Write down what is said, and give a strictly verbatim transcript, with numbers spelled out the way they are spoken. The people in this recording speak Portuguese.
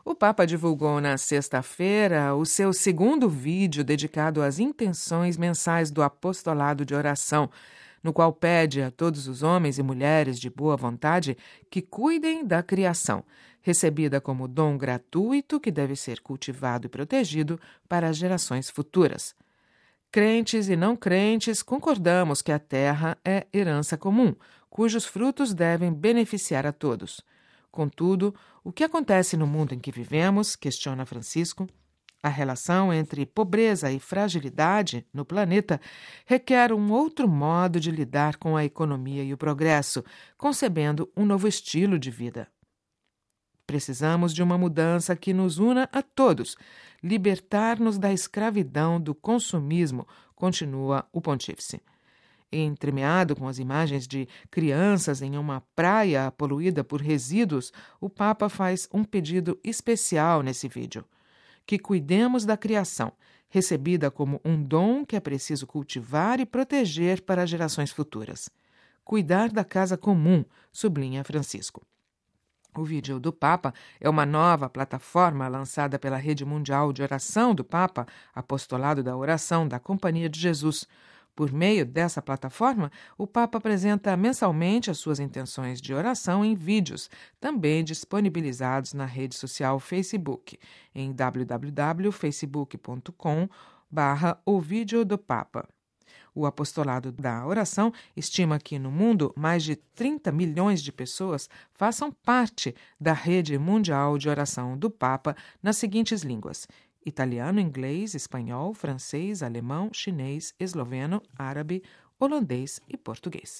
O Papa divulgou na sexta-feira o seu segundo vídeo dedicado às intenções mensais do apostolado de oração, no qual pede a todos os homens e mulheres de boa vontade que cuidem da criação, recebida como dom gratuito que deve ser cultivado e protegido para as gerações futuras. Crentes e não crentes concordamos que a terra é herança comum, cujos frutos devem beneficiar a todos. Contudo, o que acontece no mundo em que vivemos, questiona Francisco, a relação entre pobreza e fragilidade no planeta requer um outro modo de lidar com a economia e o progresso, concebendo um novo estilo de vida. Precisamos de uma mudança que nos una a todos, libertar-nos da escravidão do consumismo, continua o pontífice. Entremeado com as imagens de crianças em uma praia poluída por resíduos, o Papa faz um pedido especial nesse vídeo: que cuidemos da criação, recebida como um dom que é preciso cultivar e proteger para as gerações futuras. Cuidar da casa comum, sublinha Francisco. O vídeo do Papa é uma nova plataforma lançada pela Rede Mundial de Oração do Papa, Apostolado da Oração da Companhia de Jesus. Por meio dessa plataforma, o Papa apresenta mensalmente as suas intenções de oração em vídeos, também disponibilizados na rede social Facebook, em w w w ponto facebook ponto com barra o vídeo do Papa. O Apostolado da Oração estima que no mundo mais de trinta milhões de pessoas façam parte da rede mundial de oração do Papa nas seguintes línguas: italiano, inglês, espanhol, francês, alemão, chinês, esloveno, árabe, holandês e português.